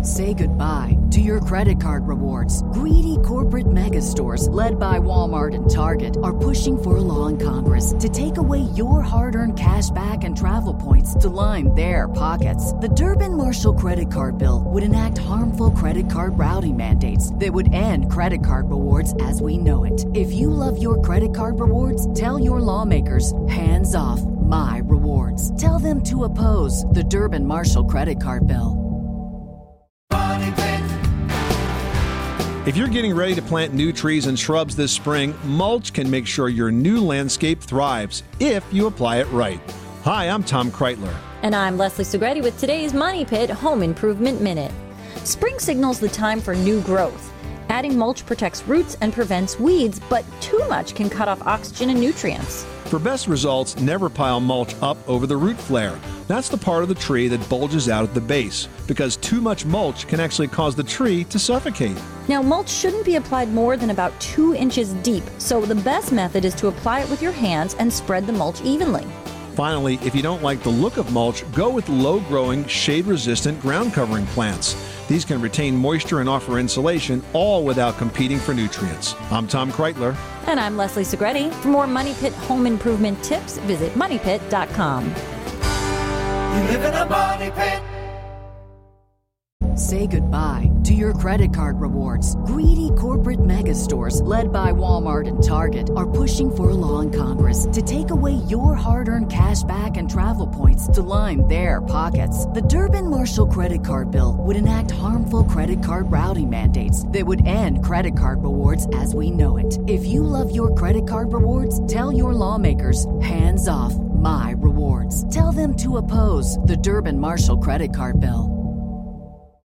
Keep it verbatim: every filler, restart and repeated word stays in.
Say goodbye to your credit card rewards. Greedy corporate mega stores, led by Walmart and Target, are pushing for a law in Congress to take away your hard-earned cash back and travel points to line their pockets. The Durbin-Marshall credit card bill would enact harmful credit card routing mandates that would end credit card rewards as we know it. If you love your credit card rewards, tell your lawmakers, hands off my rewards. Tell them to oppose the Durbin-Marshall credit card bill. If you're getting ready to plant new trees and shrubs this spring, mulch can make sure your new landscape thrives if you apply it right. Hi, I'm Tom Kreitler. And I'm Leslie Segretti with today's Money Pit Home Improvement Minute. Spring signals the time for new growth. Adding mulch protects roots and prevents weeds, but too much can cut off oxygen and nutrients. For best results, never pile mulch up over the root flare. That's the part of the tree that bulges out at the base, because too much mulch can actually cause the tree to suffocate. Now, mulch shouldn't be applied more than about two inches deep, so the best method is to apply it with your hands and spread the mulch evenly. Finally, if you don't like the look of mulch, go with low-growing, shade-resistant ground covering plants. These can retain moisture and offer insulation, all without competing for nutrients. I'm Tom Kreitler. And I'm Leslie Segretti. For more Money Pit home improvement tips, visit money pit dot com. You live in a money pit. Say goodbye to your credit card rewards. Greedy corporate mega stores, led by Walmart and Target, are pushing for a law in Congress to take away your hard-earned cash back and travel points to line their pockets. The Durbin-Marshall credit card bill would enact harmful credit card routing mandates that would end credit card rewards as we know it. If you love your credit card rewards, tell your lawmakers, hands off my rewards. Tell them to oppose the Durbin-Marshall credit card bill.